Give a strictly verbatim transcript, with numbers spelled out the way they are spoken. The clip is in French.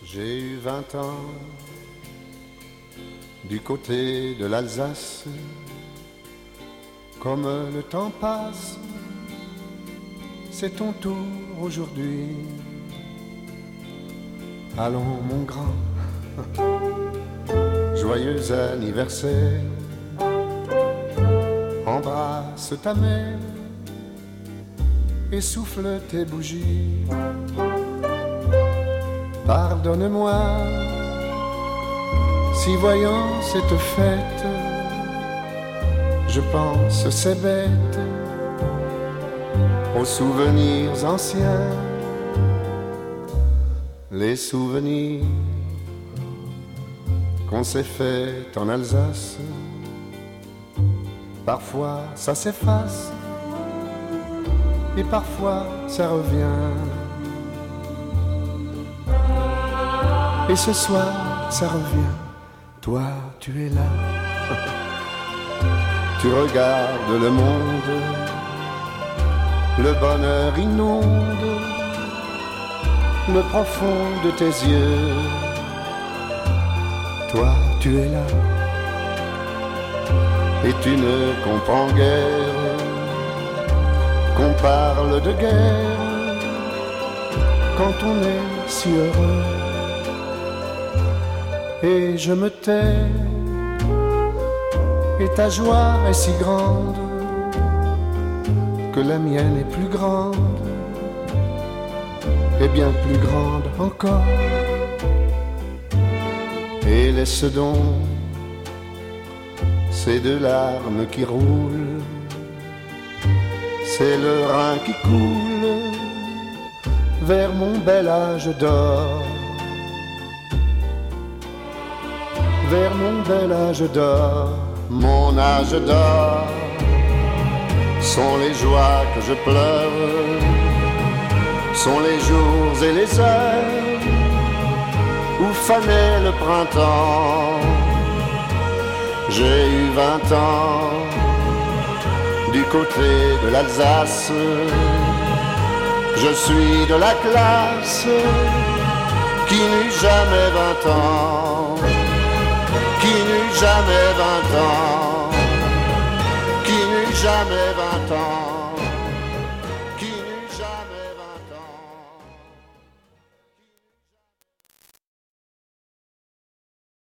J'ai eu vingt ans du côté de l'Alsace. Comme le temps passe, c'est ton tour aujourd'hui. Allons mon grand, joyeux anniversaire. Embrasse ta mère et souffle tes bougies. Pardonne-moi si voyant cette fête, je pense c'est bête aux souvenirs anciens. Les souvenirs qu'on s'est fait en Alsace, parfois ça s'efface et parfois ça revient. Et ce soir ça revient, toi tu es là. Tu regardes le monde, le bonheur inonde le profond de tes yeux. Toi tu es là et tu ne comprends guère qu'on parle de guerre quand on est si heureux. Et je me tais, et ta joie est si grande que la mienne est plus grande, et bien plus grande encore. Et laisse donc ces deux larmes qui roulent, c'est le Rhin qui coule vers mon bel âge d'or. Vers mon bel âge d'or, mon âge d'or, sont les joies que je pleure, sont les jours et les heures où fanait le printemps. J'ai eu vingt ans du côté de l'Alsace, je suis de la classe qui n'eut jamais vingt ans. Qui n'eut jamais vingt ans, qui n'eut jamais